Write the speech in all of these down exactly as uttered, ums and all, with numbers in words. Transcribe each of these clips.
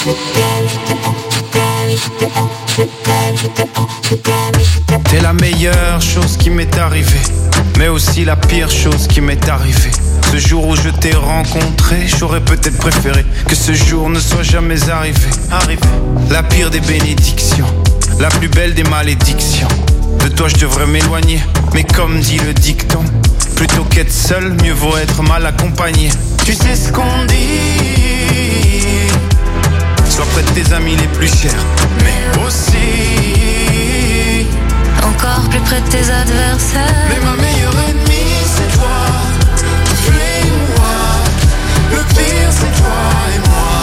T'es la meilleure chose qui m'est arrivée, mais aussi la pire chose qui m'est arrivée. Ce jour où je t'ai rencontré, j'aurais peut-être préféré que ce jour ne soit jamais arrivé. Arrivé. La pire des bénédictions, la plus belle des malédictions. De toi je devrais m'éloigner, mais comme dit le dicton, plutôt qu'être seul, mieux vaut être mal accompagné. Tu sais ce qu'on dit, sois près de tes amis les plus chers, mais aussi encore plus près de tes adversaires. Mais ma meilleure ennemie c'est toi, fuis-moi. Le pire c'est toi et moi.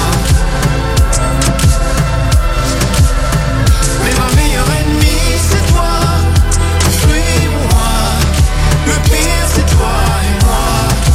Mais ma meilleure ennemie c'est toi, fuis-moi. Le pire c'est toi et moi.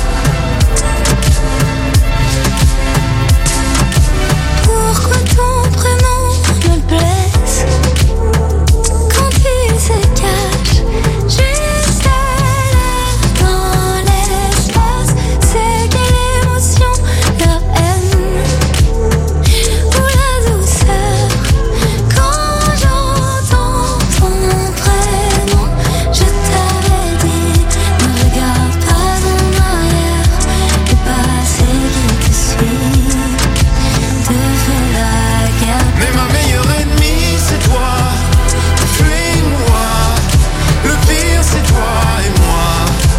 Pourquoi ton prénom me blesse quand il se cache juste là dans l'espace? C'est quelle émotion, la haine ou la douceur quand j'entends ton prénom? Je t'avais dit, ne regarde pas en arrière, le passé qui te suit te fait la guerre. Mais ma meilleure ennemie c'est toi, fuis-moi. Le pire c'est toi et moi.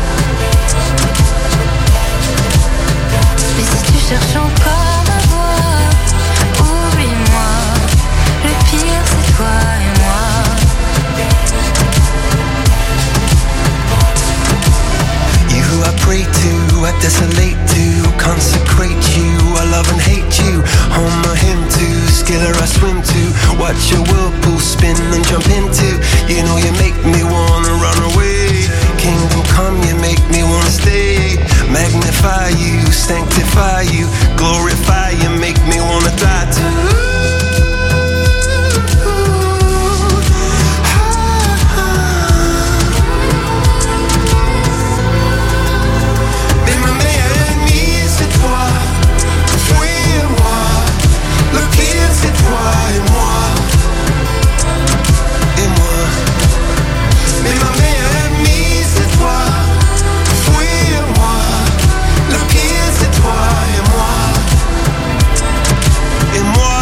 Mais si tu cherches encore ma voix, oublie-moi. Le pire c'est toi et moi. You who I pray to, I desolate to, consecrate you, I love and hate you. On my hymn to, skiller I swim to, watch your whirlpool spin and jump into. You know you make me wanna run away. Kingdom come, you make me wanna stay. Magnify you, sanctify you, glorify you, make me wanna die too. Mais ma meilleure ennemie c'est toi, fuis-moi. Le pire c'est toi et moi. Et moi, Mais ma meilleure ennemie c'est toi, fuis-moi. Le pire c'est toi et moi. et moi.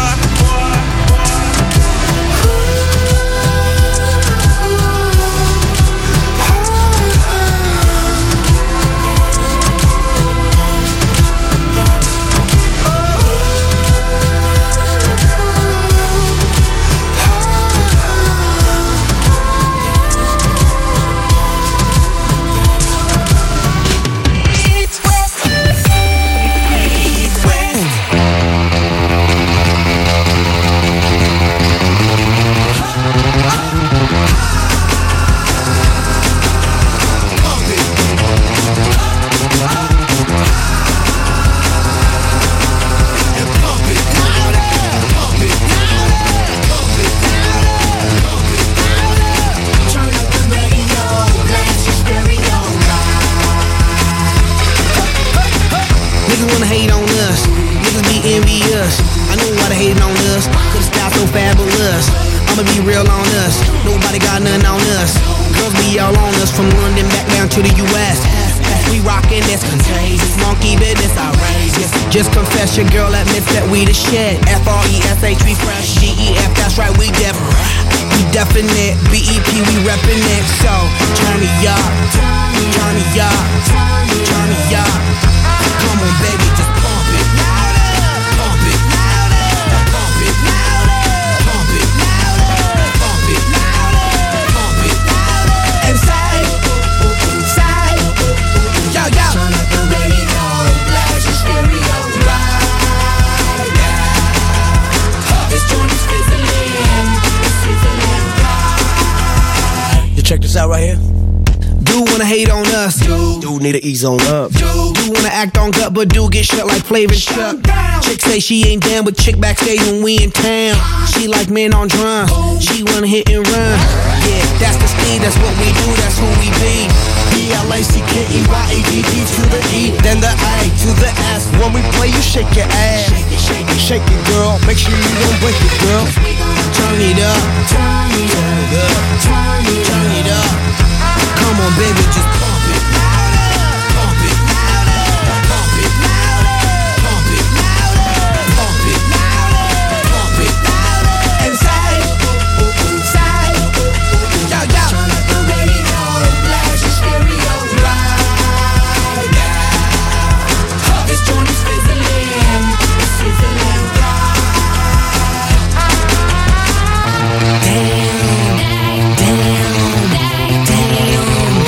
Niggas wanna hate on us, niggas be envious. I know why they hating on us, cause the style so fabulous. I'ma be real on us, nobody got nothing on us. Girls be all on us, from London back down to the U S We rockin' this contagious, monkey business outrageous. Just confess your girl admits that we the shit. F R E S H, we fresh, G E F, that's right, we different. We definite, B E P, we reppin' it. So, turn me up, turn me up, turn me up. Come on baby, just pump it louder, pump it louder, pump it louder, pump it louder, pump it louder, pump it louder. And say, say, yo yo. Turn up the radio, blast your stereo right now. This joint is fizzling, it's fizzling right. You check this out right here. Do wanna hate on us, do, do need to ease on up, do, do wanna act on gut, but do get shut like Flavor Chuck. Chick say she ain't down with chick backstage when we in town. She like men on drums, she wanna hit and run. Yeah, that's the speed, that's what we do, that's who we be. B L A C K E Y A D D to the E, then the A to the S. When we play, you shake your ass, shake it, shake it, shake it, girl. Make sure you don't break it, girl. Turn it up, turn it up, turn it up, turn it up. Come on, baby, just pump it louder, pump it louder, pump it louder, pump it louder, pump it louder, pump it louder. Inside, inside, yo, yo. Turn up the radio, blast your stereo right now. This joint is fizzling, it's fizzling right. Damn, damn, damn,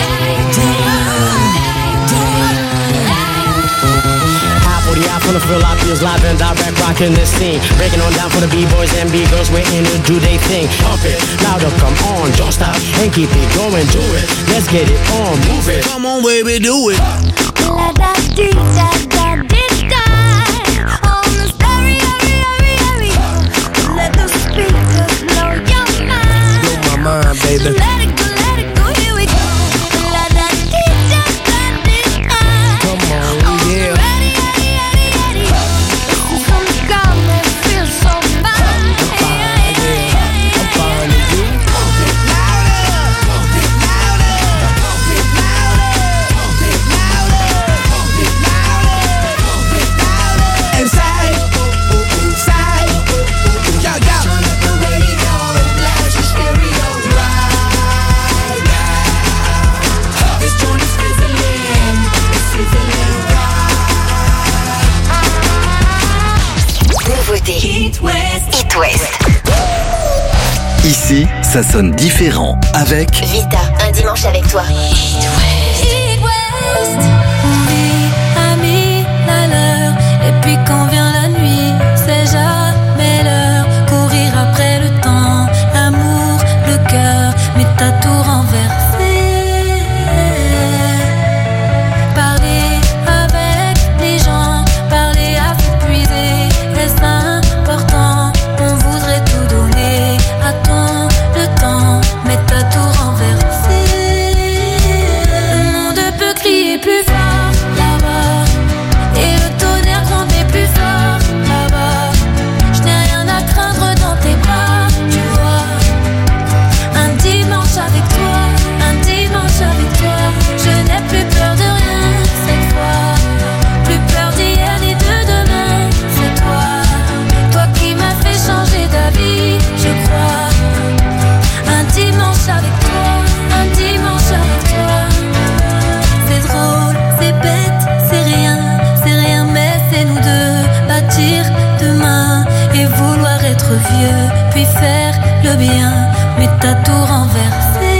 From the Philippines, live and direct, rocking this scene. Breaking on down for the B-boys and B-girls, we're in to do they thing. Pump it, louder, come on, don't stop, and keep it going, do it. Let's get it on, move it. Come on, baby, do it. La da dee da da dee da. On the stereo, hurry, hurry, hurry. Let the speakers blow your mind. Blow my mind, baby. Let it go, let it go, here we go. La da dee da da dee da. Come on, yeah. Ready, ready, ready, ready. This is some gum that feels so fine. I'm fine, yeah. I'm fine with you. Pump it louder, pump it louder, pump it louder, pump it louder, pump it louder, pump it louder. Inside, inside, yo, yo. Turn up the radio, blast your stereo right now. This joint is fizzling, it's fizzling right. Nouveauté Hit West. Hit West. Ici, ça sonne différent avec Vita, un dimanche avec toi. Hit West. On vit à mille à l'heure. Et puis quand vient la nuit, c'est jamais l'heure. Courir après le temps, l'amour, le cœur. Mais t'as tout renversé. Parler avec les gens, parler à s'épuiser. Est-ce important? On voudrait tout donner. Attends le temps, mais t'as tout renversé. Le monde peut crier plus fort là-bas, et le tonnerre gronder plus fort là-bas. Je n'ai rien à craindre dans tes bras, tu vois. Un dimanche avec toi, un dimanche avec toi. Je n'ai plus peur de rien cette fois. Plus peur d'hier ni de demain, c'est toi. Toi qui m'as fait changer d'avis, je crois. Un dimanche avec toi, un dimanche avec toi. C'est drôle, c'est bête, c'est rien, c'est rien, mais c'est nous deux. Bâtir demain et vouloir être vieux, puis faire le bien, mais t'as tout renversé.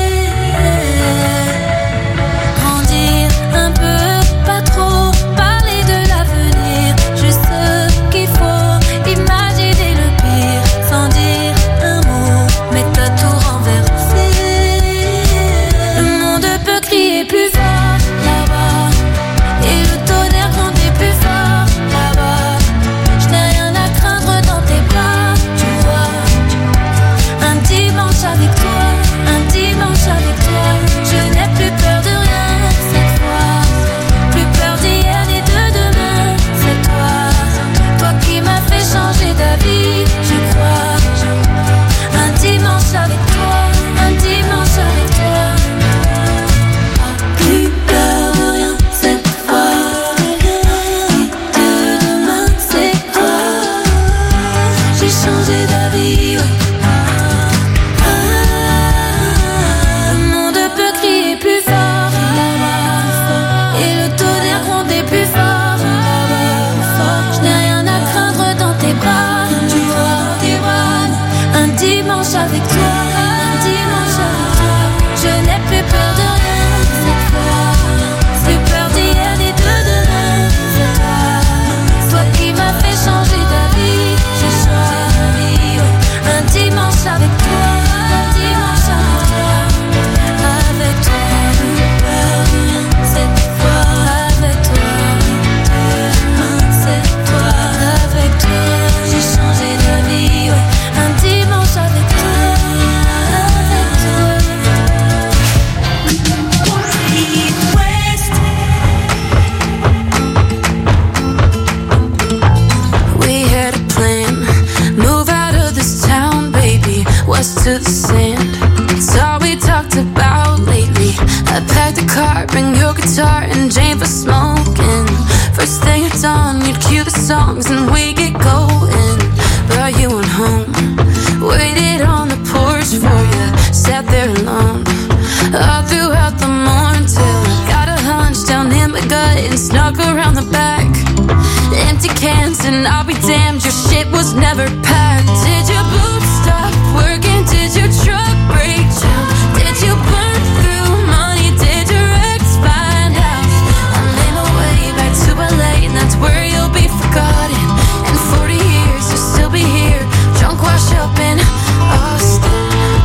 Grandir un peu, pas trop, parler de l'avenir, juste ce qu'il faut, imaginer le pire, sans dire un mot, mais t'as tout renversé. Le monde peut crier plus fort là-bas, et le tonnerre gronder plus fort là-bas. Je n'ai rien à craindre dans tes bras, tu vois. Un dimanche avec toi, to the sand. It's all we talked about lately. I packed the car, bring your guitar and Jane for smoking. First thing at dawn, you'd cue the songs and we get going. But you went home, waited on the porch for you, sat there alone all throughout the morning till I got a hunch down in my gut and snuck around the back. Empty cans and I'll be damned, your shit was never packed. Did your boots stop working? Did your truck break down? Did you burn through money? Did your ex find out? I made my way back to L A and that's where you'll be forgotten. In forty years you'll still be here, drunk washed up in Austin.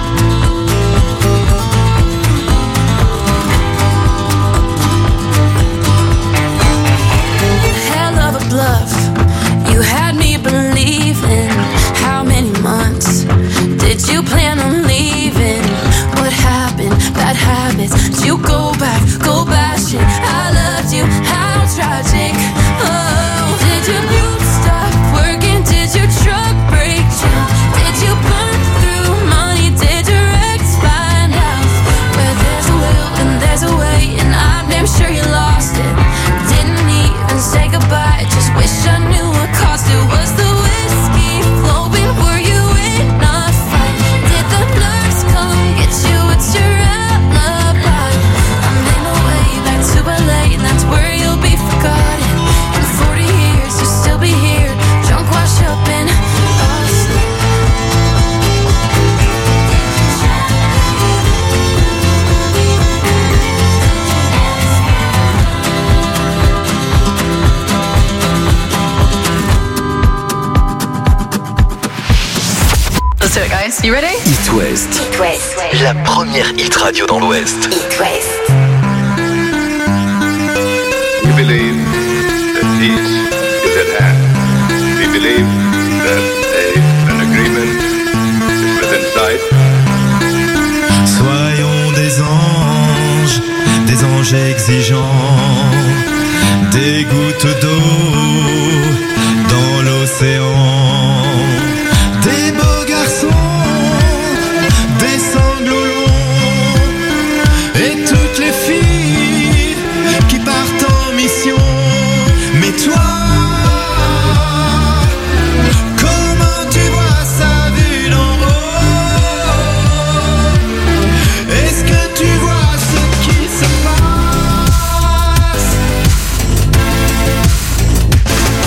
Bluff. You had me believing. How many months did you plan on leaving? What happened? Bad habits. Did you go back? Go bash it. I loved you. How tragic. Oh, did your boots stop working? Did your truck break down? Did you burn through money? Did your ex find out? Where there's a will and there's a way, and I'm damn sure you lost it. Didn't even say goodbye. Just wish I knew what caused it. Was the whiskey flowing? Were you in a fight? Did the nurse come get you? It's your alibi. I made my way back to L A and that's where you'll be forgotten. In forty years you'll still be here, drunk washed up in Austin. Let's do it, guys. You ready? It West. It West. La première hit radio dans l'Ouest. It West. We believe that peace is at hand. We believe that a, an agreement is within sight. Soyons des anges, des anges exigeants, des gouttes d'eau dans l'océan. Des beaux garçons, des sanglots longs, et toutes les filles qui partent en mission. Mais toi, comment tu vois ça vu d'en haut? Est-ce que tu vois ce qui se passe?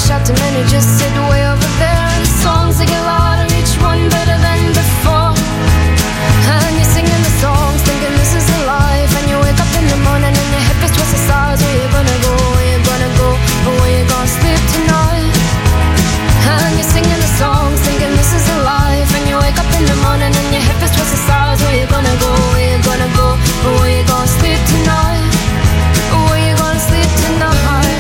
shot too many, just sit way over there. The songs they get louder, each one better than before. And you're singing the songs, thinking this is a life. And you wake up in the morning and your hip is twisted sides. Where you gonna go, where you gonna go, or where you gonna sleep tonight? And you're singing the songs, thinking this is a life. And you wake up in the morning and your hip is twisted sides. Where you gonna go, where you gonna go, or where you gonna sleep tonight? Or where you gonna sleep tonight?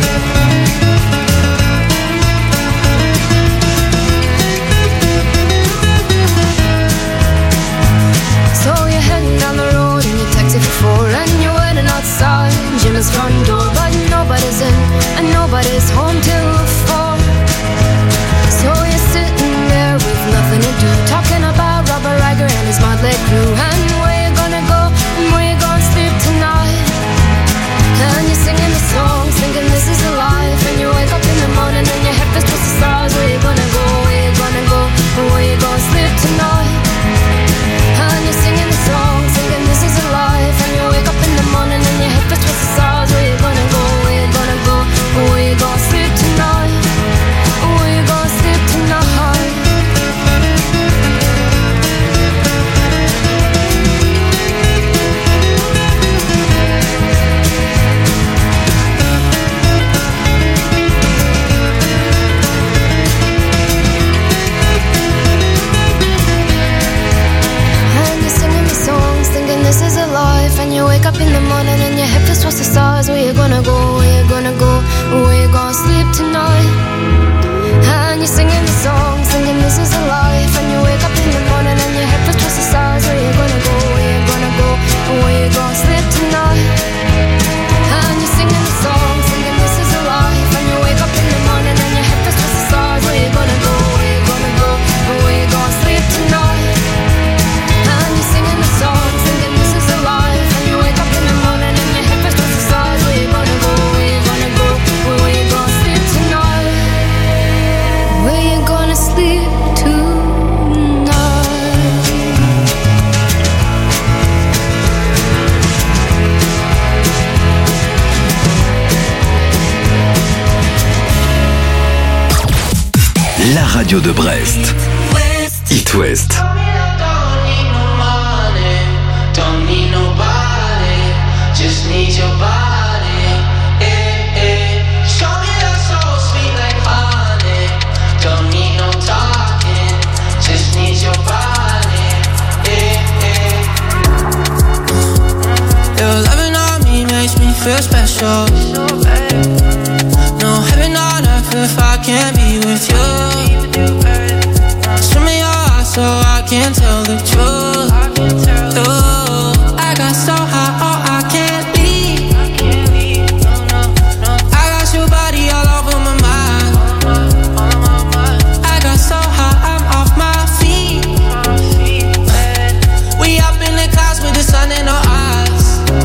So you're heading down the road in your taxi for four, and you're waiting outside Jim's front door, but nobody's in and nobody's home till four. So you're sitting there with nothing to do, talking about Robert Riger and his motley crew, and where you gonna go and where you gonna sleep tonight. And you're singing the songs, thinking this is a life. And you wake up in the morning and your head is twisted stars. Where you gonna go, where you gonna go, and where you gonna sleep tonight. And you're singing the songs, thinking this is a life. And you wake up in the morning and your head is twisted stars. Where you gonna go, where you gonna go, and where you gonna sleep tonight. Where you gonna sleep tonight. This is a life, and you wake up in the morning and your hip is towards the stars. Where you gonna go, where you gonna go, where you gonna sleep tonight. And you're singing the song, singing this is a life. And you wake up in the morning and your hip is towards the stars. Where you gonna go, where you gonna go, where you gonna sleep tonight. And you're singing the song, singing this is a life. And you wake up in the morning and your hip is towards the stars. Where you gonna go, where you gonna go, where you gonna sleep tonight. And you're singing the song, singing this is a life. And you wake up in the morning and your hip is towards the stars. Where you gonna go, where you gonna go, where you gonna sleep tonight. Where you gonna sleep tonight. La radio de Brest. It West. Just need your body, eh, eh. Show me that soul sweet like honey. Don't need no talking, just need your body, eh, eh. Your loving on me makes me feel special. No heaven on earth if I can't be with you. Show me your eyes so I can tell the truth. Ooh, I got so high, oh I can't leave. I got your body all over my mind. I got so high, I'm off my feet. We up in the clouds with the sun in our eyes.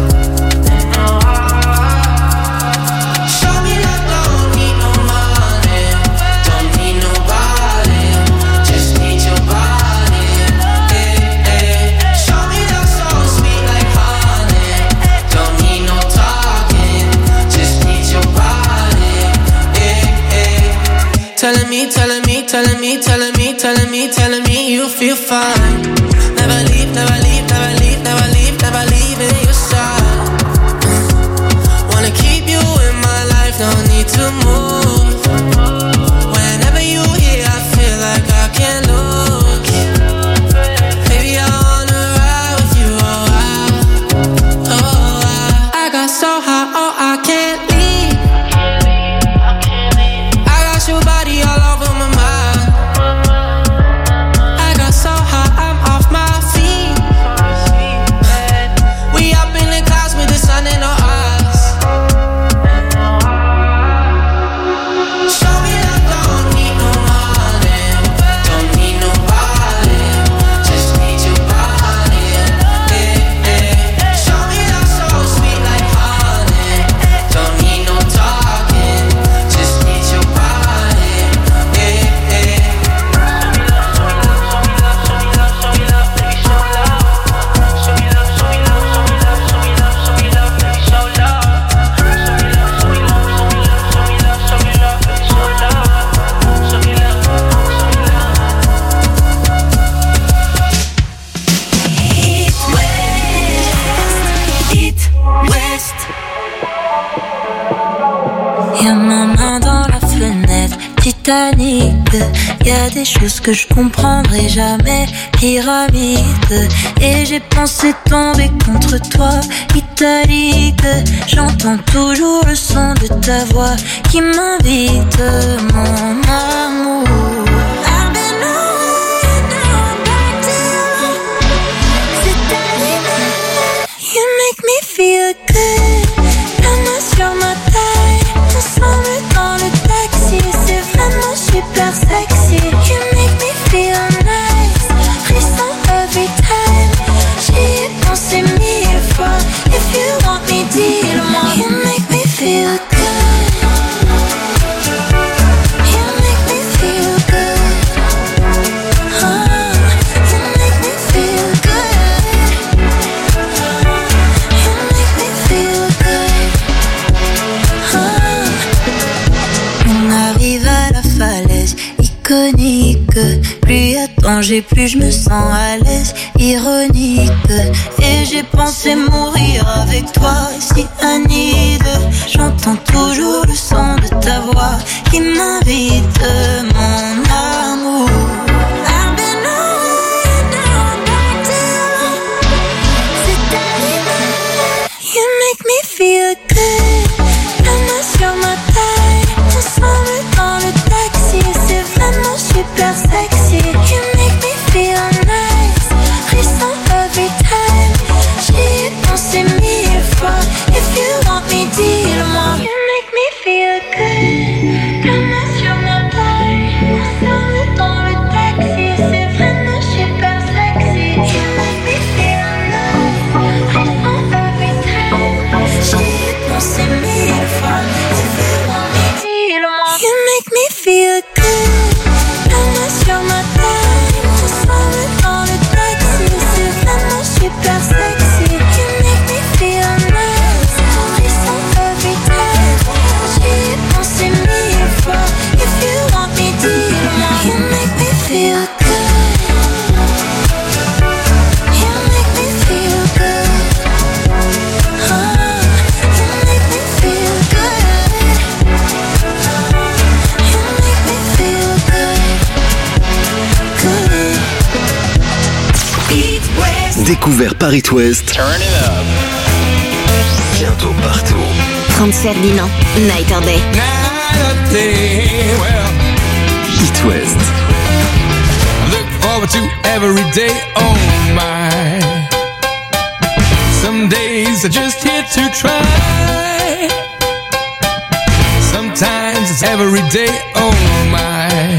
Show me that don't need no money, don't need nobody, just need your body. Eh, eh. Show me that soul sweet like honey. Don't need no talking, just need your body. Eh, eh. Telling me, telling me, telling me, telling me, telling me, telling me you feel fine. Never leave, never leave, never leave, never leave, never leave in your side. Wanna keep you in my life, no need to move. Whenever you here, I feel like I can't lose. Baby, I wanna ride with you, oh I, oh I. I got so high, oh I can't leave. I got your body all over my mind. I got so high, I'm off my feet. Titanic. Y a des choses que je comprendrai jamais. Pyramide. Et j'ai pensé tomber contre toi, italique. J'entends toujours le son de ta voix qui m'invite, mon amour. You make me feel good. La main sur ma taille, ensemble dans le taxi, c'est vraiment super sexy. You make me feel nice, frisson every time. J'y ai pensé mille fois. If you want me, dis-le-moi. You make me feel good. You make me feel good. Oh, you make me feel good. You make me feel good. Oh. On arrive à la falaise iconique. Plus y a danger, plus je me sens à l'aise. Ironique. Et j'ai pensé mourir avec toi, si Anide. J'entends toujours le son de ta voix qui m'invite, mon amour. I've been on down back to c'est arrivé. You make me feel good. La main sur ma taille, ensemble dans le taxi, c'est vraiment super sexy. You make me feel nice, frisson every time. J'y ai pensé mille fois. If you want me, dis-le-moi. You make me feel good. La main sur ma taille, ensemble dans le taxi, c'est vraiment super sexy. You make me feel nice, frisson every time. J'y ai pensé mille fois. If you want me, dis-le-moi. You make me feel good. La main sur ma taille, ensemble dans le taxi, c'est vraiment super sexy. You make me feel nice, frisson every time. J'y ai pensé mille fois. If you want me, dis-le-moi. You make me feel good. You make me feel good. Oh, you make me feel good. You make me feel good. Good. It West. Découvert par It West. Turn it up. Bientôt partout. Franz Ferdinand, Night or Day. Night or day, well, It West. look forward to every day, oh my. Some days are just here to try. Sometimes it's every day, oh my.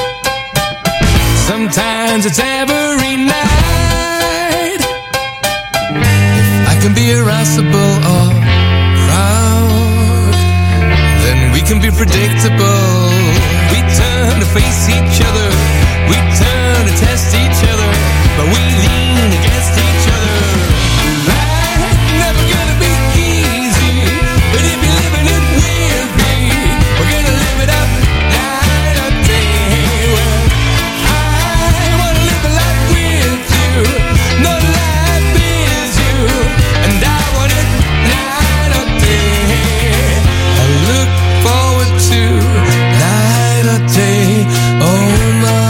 Sometimes it's every night. If I can be irascible or proud, then we can be predictable. We turn to face each other, we turn to test each other, but we lean against each other. Life's never gonna be easy, but if you're living it with me, we're gonna live it up night or day. Well, I wanna live a life with you, no life is you, and I want it night or day. I look forward to night or day, oh my.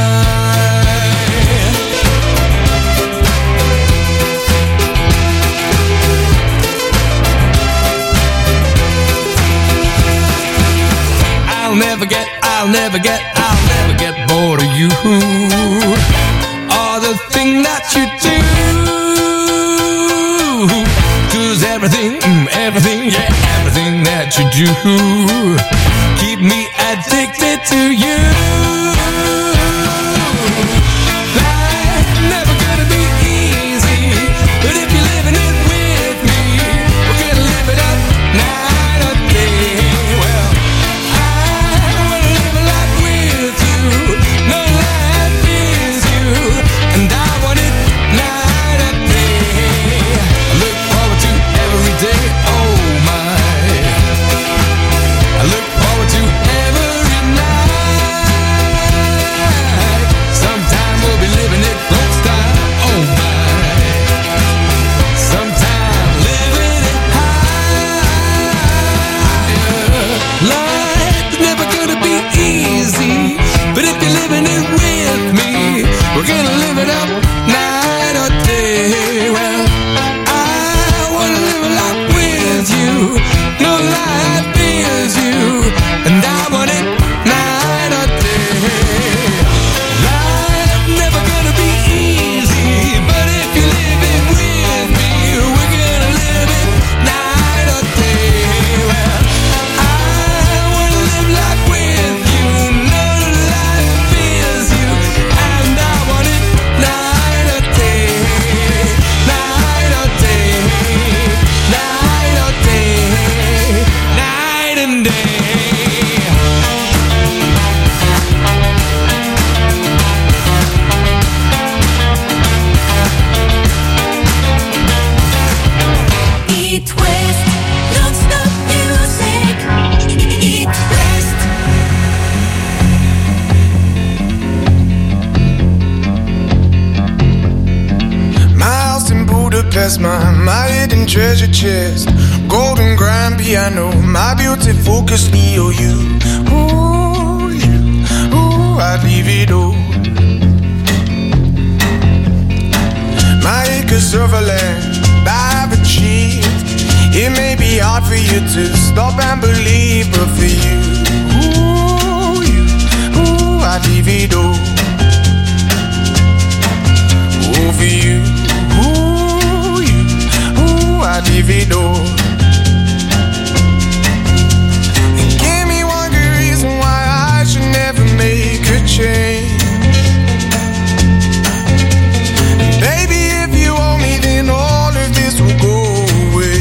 I'll never get, I'll never get, I'll never get bored of you, or the thing that you do. 'Cause everything, mm, everything, yeah, everything that you do keep me addicted to you. Life's never gonna be easy, but if you're living it with me, we're gonna live it up night or day. Well, I wanna live a life with you, no life is you, and I want it night or day. I look forward to every day, oh my. I look forward to every night. we're gonna live it up night or day. Well, I wanna live a life with you, no life fears you, and I want it night or day. Life never gonna be easy, but if you live it with me, we're gonna live it night or day. Well, I wanna live life with you, no life fears you, and I want it night or day, night or day, night or day, night and day. Eat West, non-stop music. Eat West. My house in Budapest, my, my hidden treasure chest, golden grand piano, my beautiful Castillo. You, ooh, you, ooh, I'd leave it all. My acres of land I've achieved. It may be hard for you to stop and believe, but for you, ooh, you, ooh, I'd leave it all. Ooh, for you, ooh, you, ooh, I'd leave it all. And give me one good reason why I should never make a change. Baby, if you owe me, then all of this will go away.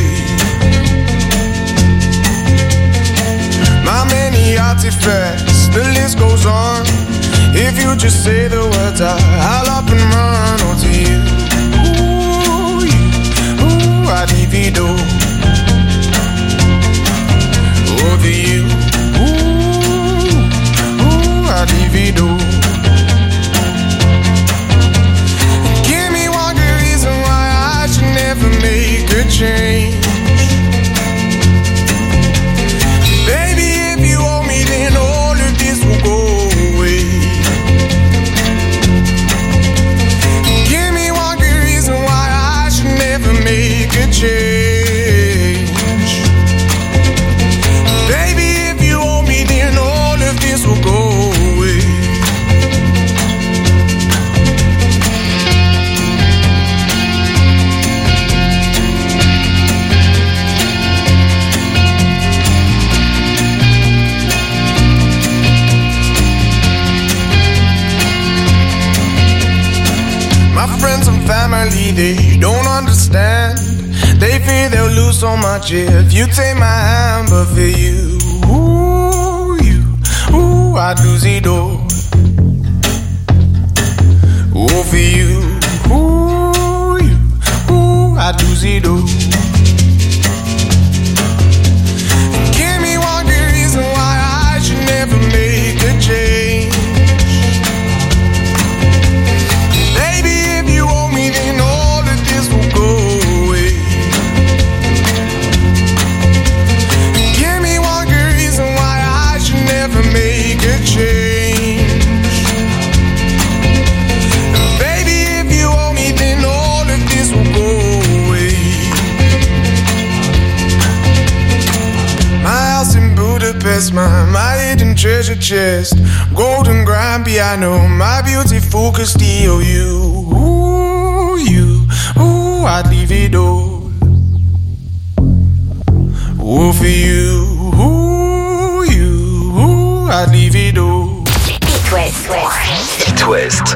My many artifacts, the list goes on. If you just say the words, I, I'll up and run. Oh, to you, ooh, you, ooh, I'd leave it all. Oh, to you, ooh, ooh, I'd leave it all. Give me one good reason why I should never make a change. Baby, if you owe me, then all of this will go away. Give me one good reason why I should never make a change. Baby, if you owe me, then all of this will go away. Friends and family, they don't understand. They fear they'll lose so much if you take my hand. But for you, ooh, you, ooh, I'd lose it all. Ooh, for you, ooh, you, ooh, I'd lose it all. Give me one good reason why I should never make a change. Then all of this will go away. Give me one good reason why I should never make a change. Baby, if you owe me, then all of this will go away. My house in Budapest, my, my hidden treasure chest, golden grand piano, my beautiful Castillo. You, ooh, you, ooh, I'd leave it all. Ooh, for you, ooh, you, ooh, I'd leave it all. It West, West. It West.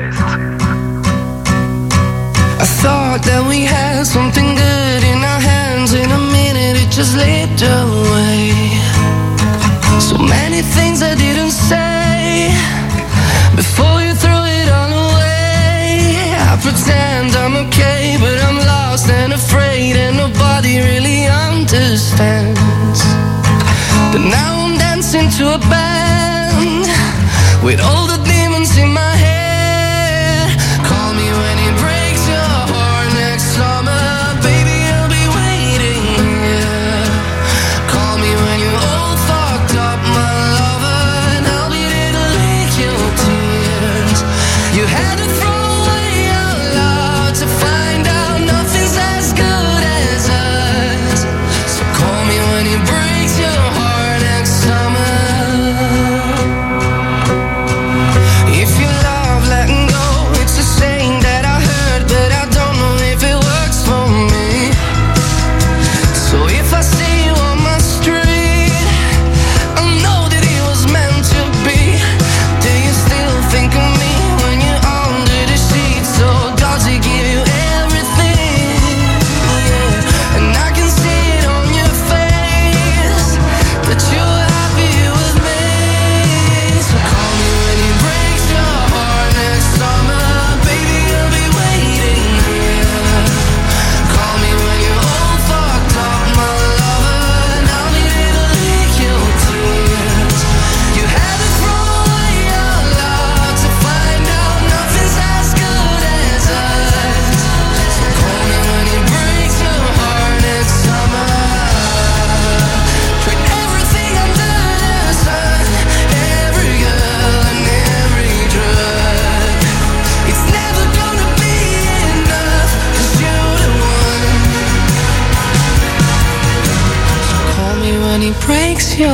I thought that we had something good in our hands. In a minute it just slipped away. So many things I didn't say before you threw it all away. I pretend I'm okay, but I'm lost and afraid, and nobody really understands. But now I'm dancing to a band with all the demons in my head. Call me when it breaks your heart next summer, baby, I'll be waiting, yeah. Call me when you're all fucked up, my lover, and I'll be there to lick your tears. You had to throw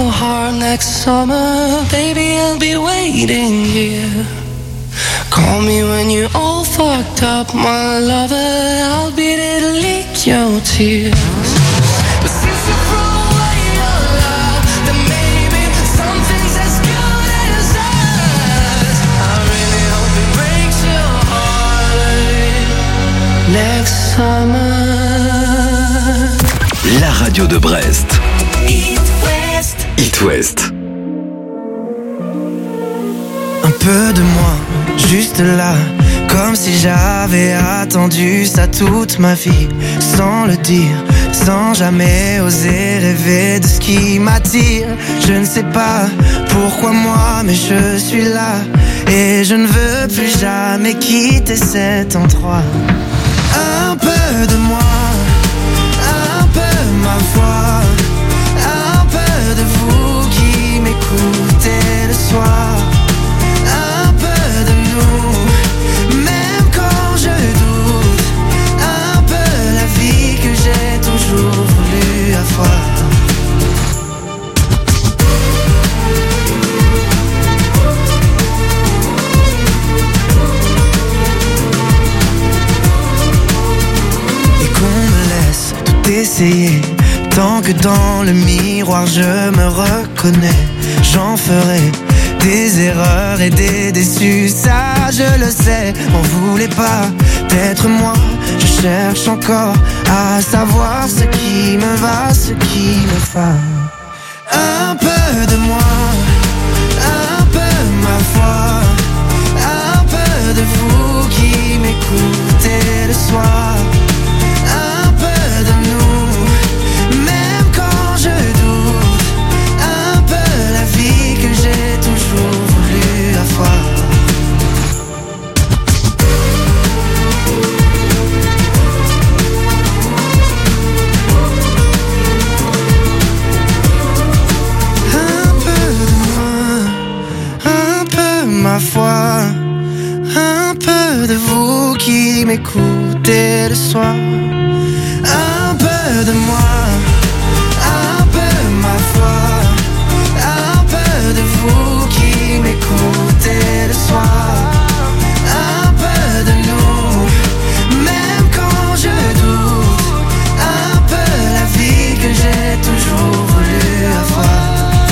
your heart next summer, baby, I'll be waiting here. Call me when you're all fucked up, my lover, I'll be there to lick your tears. But since you throw away your love, then maybe something's as good as us. I really hope it breaks your heart next summer. La radio de Brest. It West. It West. Un peu de moi, juste là, comme si j'avais attendu ça toute ma vie, sans le dire, sans jamais oser rêver de ce qui m'attire. Je ne sais pas pourquoi moi, mais je suis là, et je ne veux plus jamais quitter cet endroit. Un peu de moi, un peu ma voix, un peu de vous qui m'écoutez le soir. Un peu de nous, même quand je doute, un peu la vie que j'ai toujours voulu avoir. Et qu'on me laisse tout essayer, tant que dans le miroir je me reconnais, j'en ferai des erreurs et des déçus, ça je le sais. On voulait pas d'être moi, je cherche encore à savoir ce qui me va, ce qui me va. Un peu de moi, un peu ma foi, un peu de vous qui m'écoutez le soir. Un peu de nous, même quand je doute, un peu la vie que j'ai toujours voulu avoir. Un peu de moi, un peu ma foi, un peu de vous qui m'écoutez le soir. Un peu de moi, un peu ma foi, un peu de vous qui m'écoutez le soir. Un peu de nous, même quand je doute, un peu la vie que j'ai toujours voulu avoir.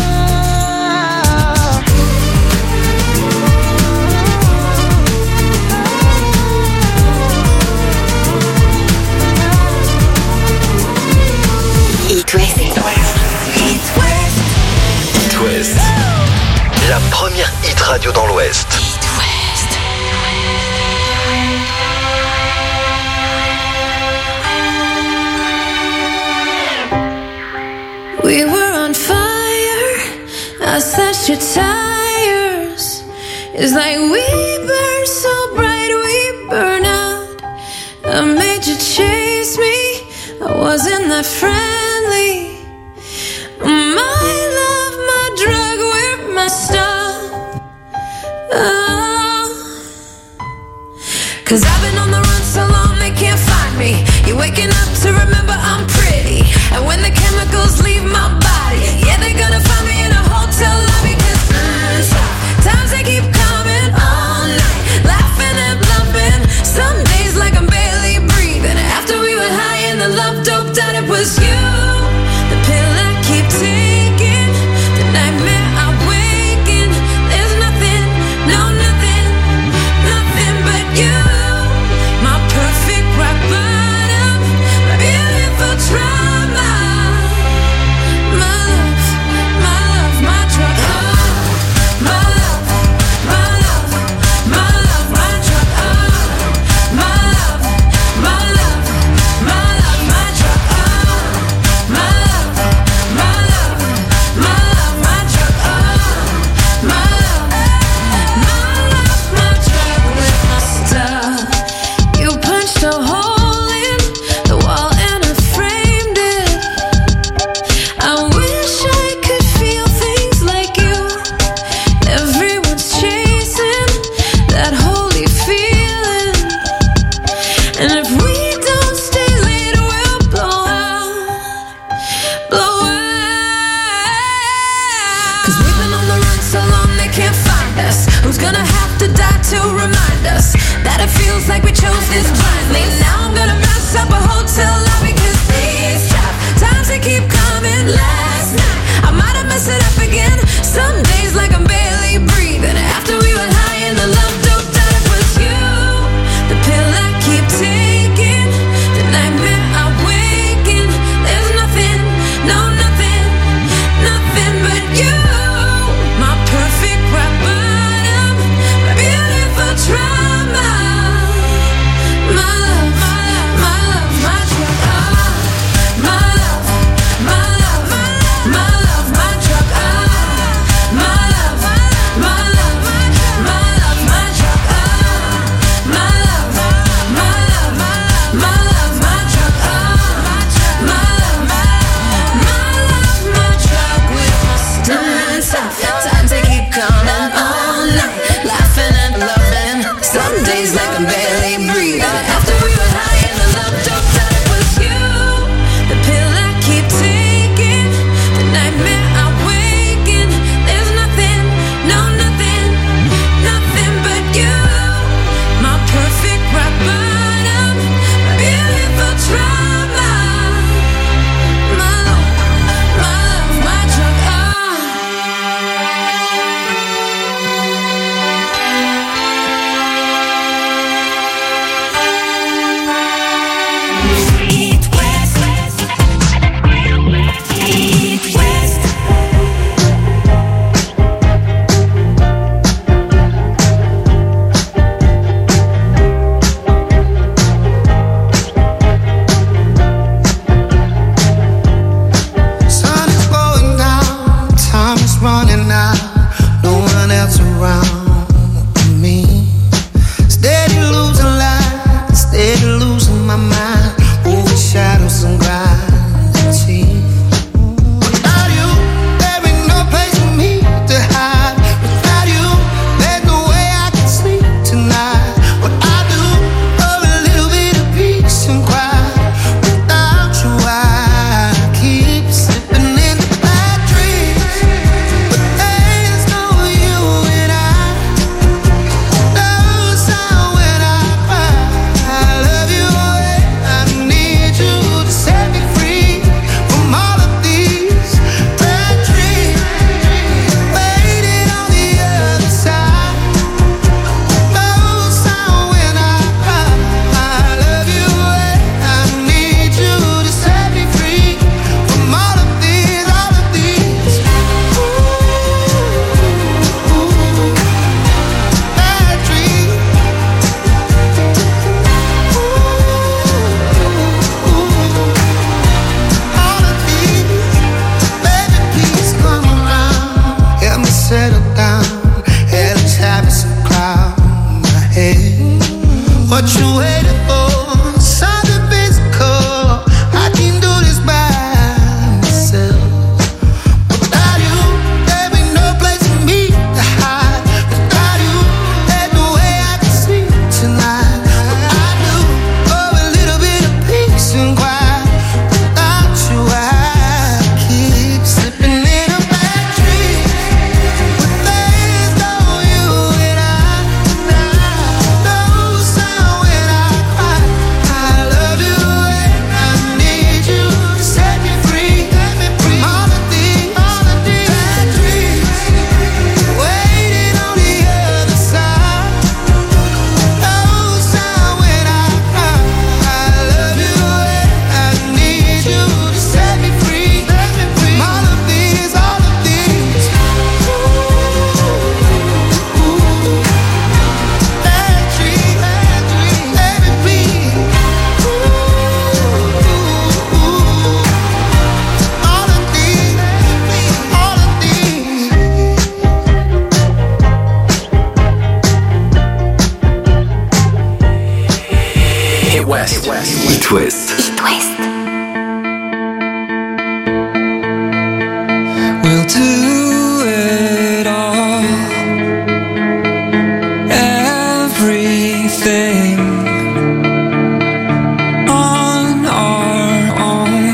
It West. It West. La première hit radio dans l'Ouest. We were on fire, I slashed your tires. It's like we burn so bright, we burn out. I made you chase me, I wasn't that friendly. My love, my drug, we're messed up. Oh. Cause I've been on the run so long they can't find me. You're waking up to remember I'm pretty. And when the chemicals leave my body, yeah, they're gonna find me in a hotel lobby. Cause mm, times they keep coming all night, laughing and bluffing. Some days like I'm barely breathing. After we were high and the love doped out, it was you. The pill I keep taking, the nightmare I wake in. There's nothing, no nothing, nothing but you. around me. Steady losing light, steady losing my mind. Moving shadows and grind and teeth. Without you, there ain't no place for me to hide. Without you, there's no way I can sleep tonight. What I do, of a little bit of peace and quiet. Without you, I keep slipping in the bad dreams. But there's no you and I. No sound when I cry. I love you, I need you to set me free from all of these bad dreams. Waiting on the other side. No sound when I cry. I love you, I need you to set me free from all of these, all of these. Ooh, bad dreams. All of these, baby, please come around. Help me settle down. Yeah, let's have some cloud in my head. What you waiting for? Something physical. I can do this by myself. Without you, there ain't no place for me to hide. Without you, there's no way I can sleep tonight. What I do, oh, a little bit of peace and quiet. Without you, I keep slipping in a bad dream. But there's no you and I. No sound when I cry. I love you and I need you to set me free from all of these, all of these bad dreams. Waiting on the other side. No sound when I cry. I love you and I need you to set me free from all of these, all of these. Bad dreams, bad dreams, baby, please. All of these, all of these. Hit West. Hit West. We'll do it all. Everything on our own.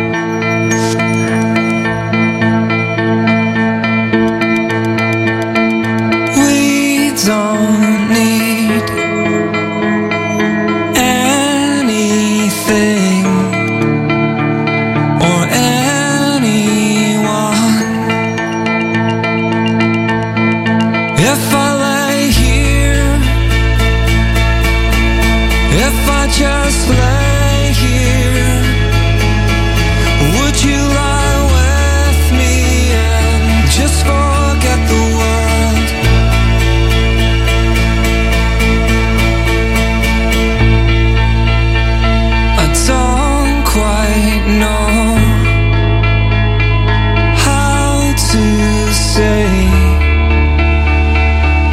We don't need anything or anyone. If I lay here, if I just lay here, would you lie with me and just forget the world? I don't quite know how to say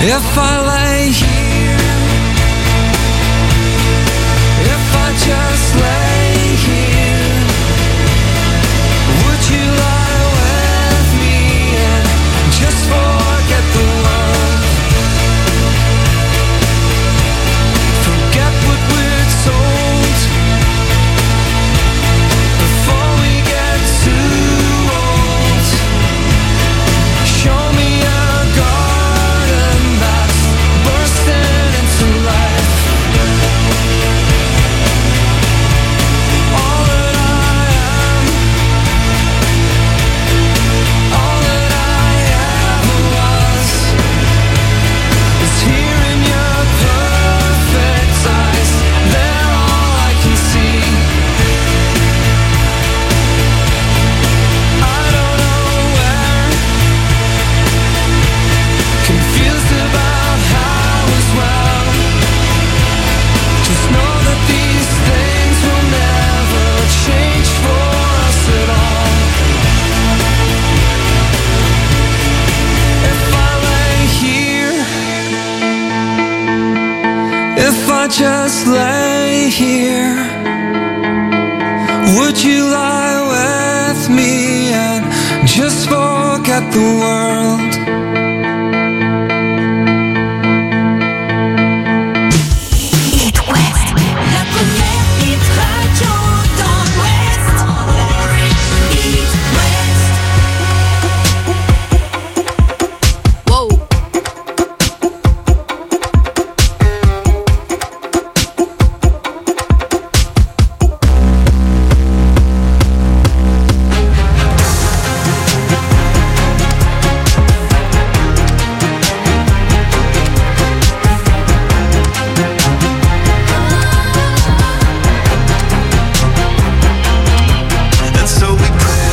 If I lay here, if I just lay here, would you lie with me and just forget the world? Forget what we're told before we get too old. Show me a garden that's bursting into life. All that I am, all that I ever was, is here in your perfect eyes. They're all I can see. I don't know where, confused about how as well. Just know that these things will never change for us at all. If I lay here, if I just lay here, would you lie with me and just forget the world? It West, la première hit radio dans l'Ouest. It West. Wow. And so we pray.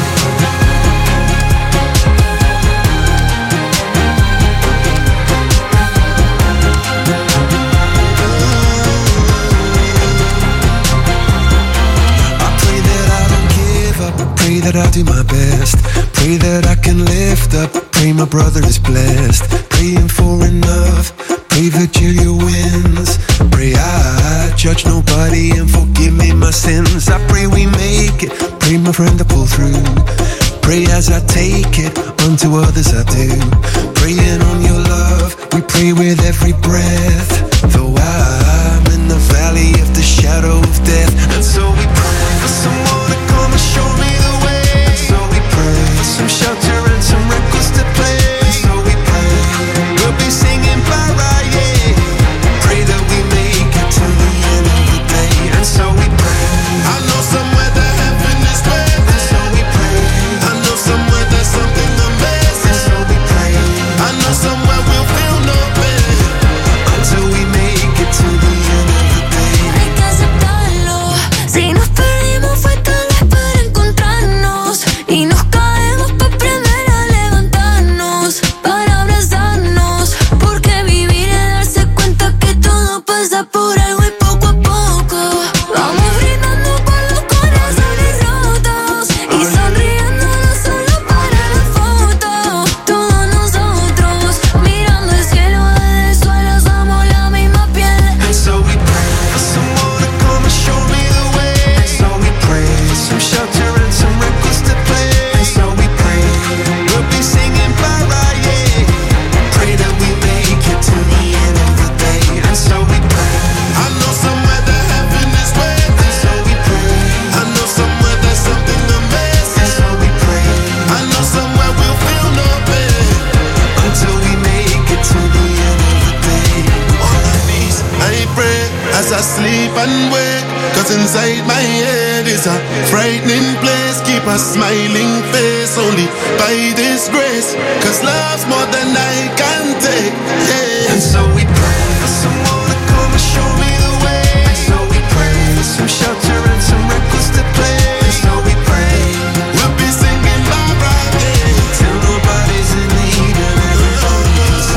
I pray that I don't give up. Pray that I do my best. Pray that I can lift up. Pray my brother is blessed. Praying for enough. Pray Virgilia wins. Pray I judge nobody and forgive me my sins. I pray we make it. Pray my friend to pull through. Pray as I take it, unto others I do. Praying on your love, we pray with every breath. Though I'm in the valley of the shadow of death. And so we pray for someone to come and show me the way. And so we pray for some shelter and some records to play. And so we pray we'll be singing Mariah. Pray that we make it to the end of the day. And so we pray. I know somewhere that heaven is waiting. And so we pray. I know somewhere there's something amazing. And so we pray. I know somewhere we'll feel no pain until we make it to the end of the day. Hay que aceptarlo. Si nos perdimos fue tal vez para encontrarnos. Y nos caemos para aprender a levantarnos, para abrazarnos. Porque vivir es darse cuenta que todo pasa por algo y poco a poco vamos brindando por los corazones rotos y sonriendo no solo para la foto. Todos nosotros mirando el cielo desde el suelo somos la misma piel. And so we pray for someone to come and show me the way. And so we pray for some shelter and some records to play. And so we pray we'll be singing Mariah. Pray that we make it to the end of the day. And so we pray. I know somewhere that heaven is waiting. And so we pray. I know somewhere there's something amazing. And so we pray. I know somewhere we'll feel no pain until we make it to the end of the day. On my knees, I pray as I sleep and wake. Cause inside my head is a frightening place. Keep a smiling face only by this grace. Cause love's more than I can take. Yeah. And so we pray for someone to come and show me the way. And so we pray for some shelter and some records to play. And so we pray we'll be singing Mariah till nobody's in need and everybody's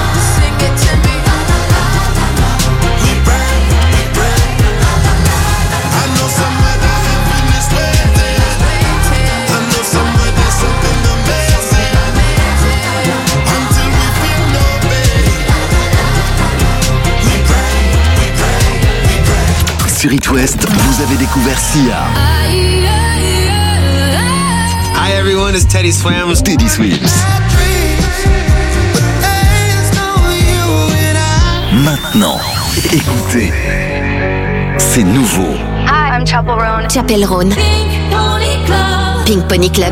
Sing it to me. we pray, we pray. sur It West, vous avez découvert Sia. Hi everyone, it's Teddy Swims. Teddy Swims. Maintenant, écoutez, c'est nouveau. Hi, I'm Chapel Roan. Chapel Roan. Pink Pony Club.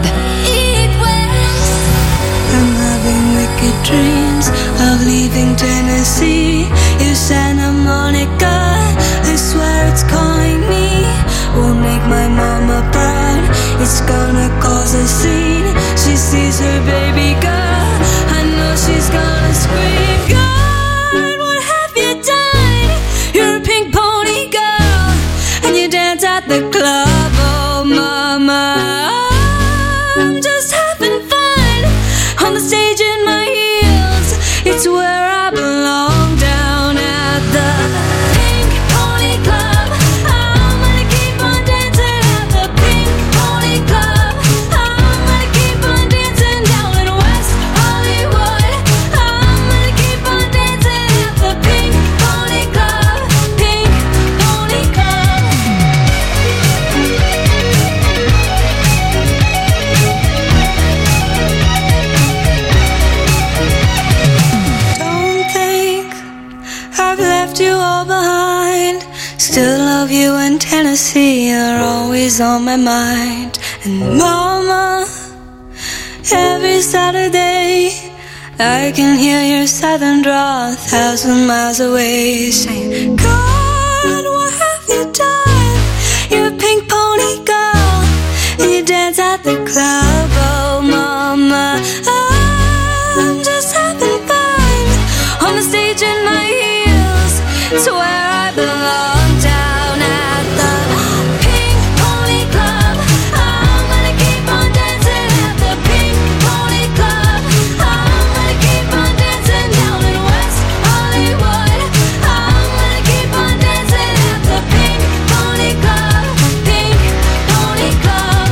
I'm having wicked dreams of leaving Tennessee. In Santa Monica, I swear it's calling me. Won't make my mama proud. It's gonna cause a scene. She sees her baby girl. I know she's gonna scream. God, what have you done? You're a pink pony girl, and you dance at the club. Oh, mama, I'm just having fun on the stage in my heels. It's where I belong, down at the Pink Pony Club. I'm gonna keep on dancing at the Pink Pony Club. I'm gonna keep on dancing down in West Hollywood. I'm gonna keep on dancing at the Pink Pony Club. Pink Pony Club. Don't think I've left you all behind. Still love you in Tennessee. You're always on my mind. And mama, every Saturday I can hear your southern drawl a thousand miles away, saying, God, what have you done? You're a pink pony girl, and you dance at the club. Oh, mama, I'm just having fun on the stage in my heels. It's where I belong, down at the Pink Pony Club. I'm gonna keep on dancing at the Pink Pony Club. I'm gonna keep on dancing down in West Hollywood. I'm gonna keep on dancing at the Pink Pony Club. Pink Pony Club.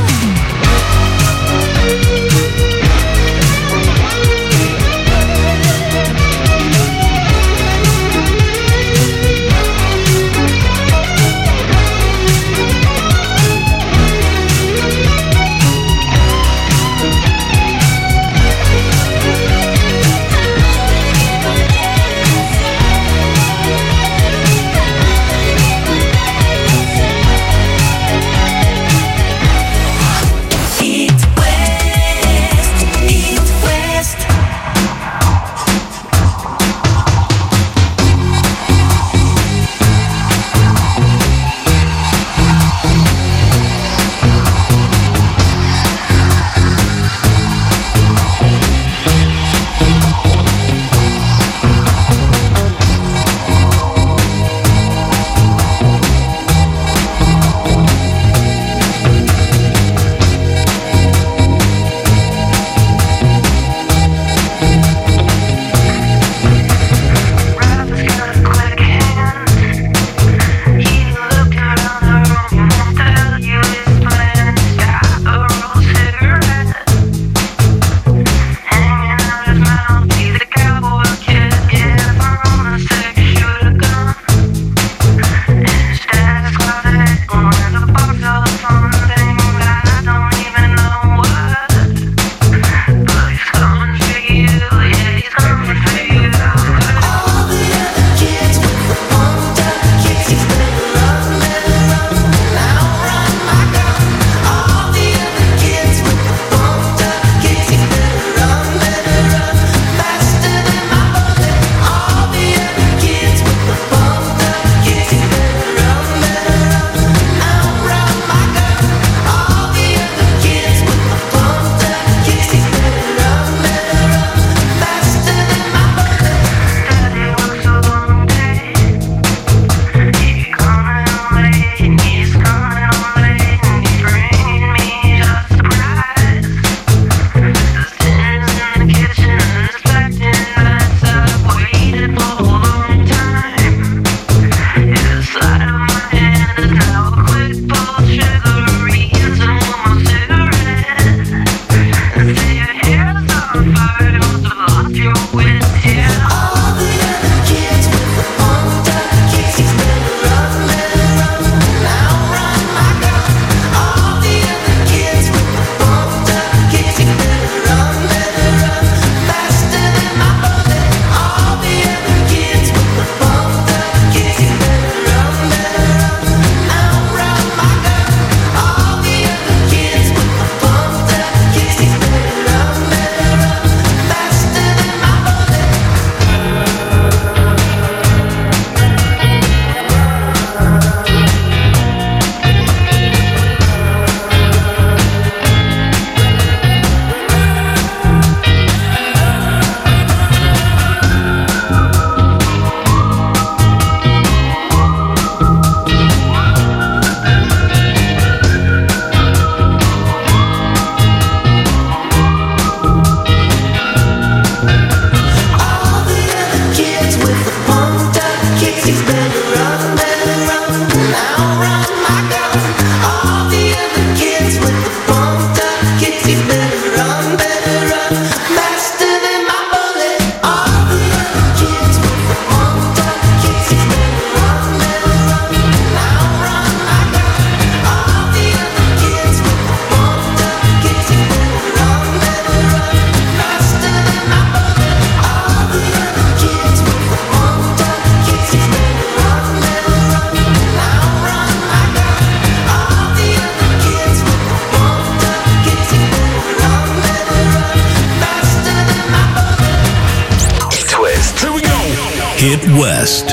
It West.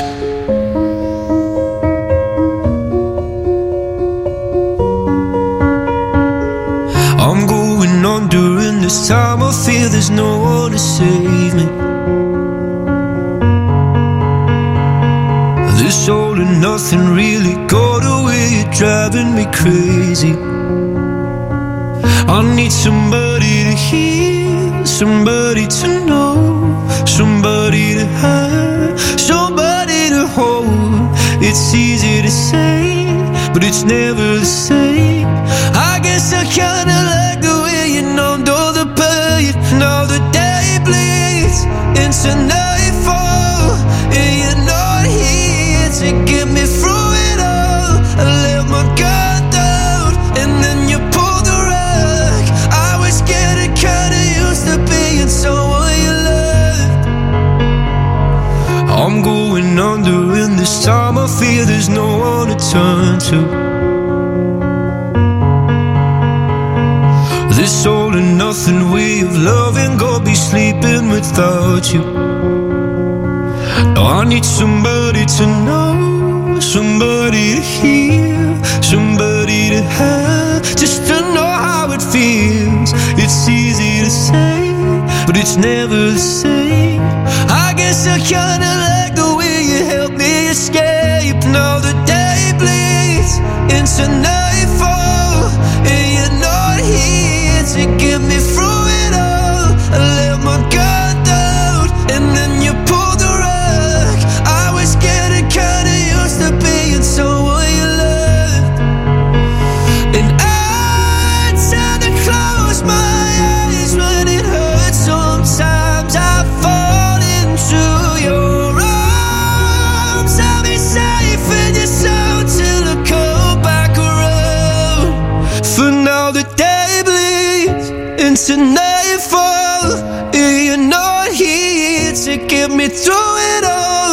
I'm going on during this time. I feel there's no one to save me. This all and nothing really got away. You're driving me crazy. I need somebody to hear, somebody to know, somebody to have, somebody to hold. It's easy to say, but it's never the same. I guess I kinda like the way you numbed all the pain. Now the day bleeds into nightfall, and you're not here to get me through it all. I let my guard down, and then you pulled the rug. I was getting kinda used to being someone you loved. I'm going under, and this time I feel there's no one to turn to. This all and nothing way of loving, go be sleeping without you. Now I need somebody to know, somebody to hear, somebody to have, just to know how it feels. It's easy to say, but it's never the same. I guess I kinda like the way you help me escape. Now the day bleeds into nightfall, and you're not here to get me through it all. I let my guard down, and then you pulled the rug. I was getting kinda used to being someone you loved. And I tend to close my eyes when it hurts. Sometimes I fall into your arms. I'll be safe in your soul till I come back around. For now the day bleeds into nightfall, and you're not here to get me through it all.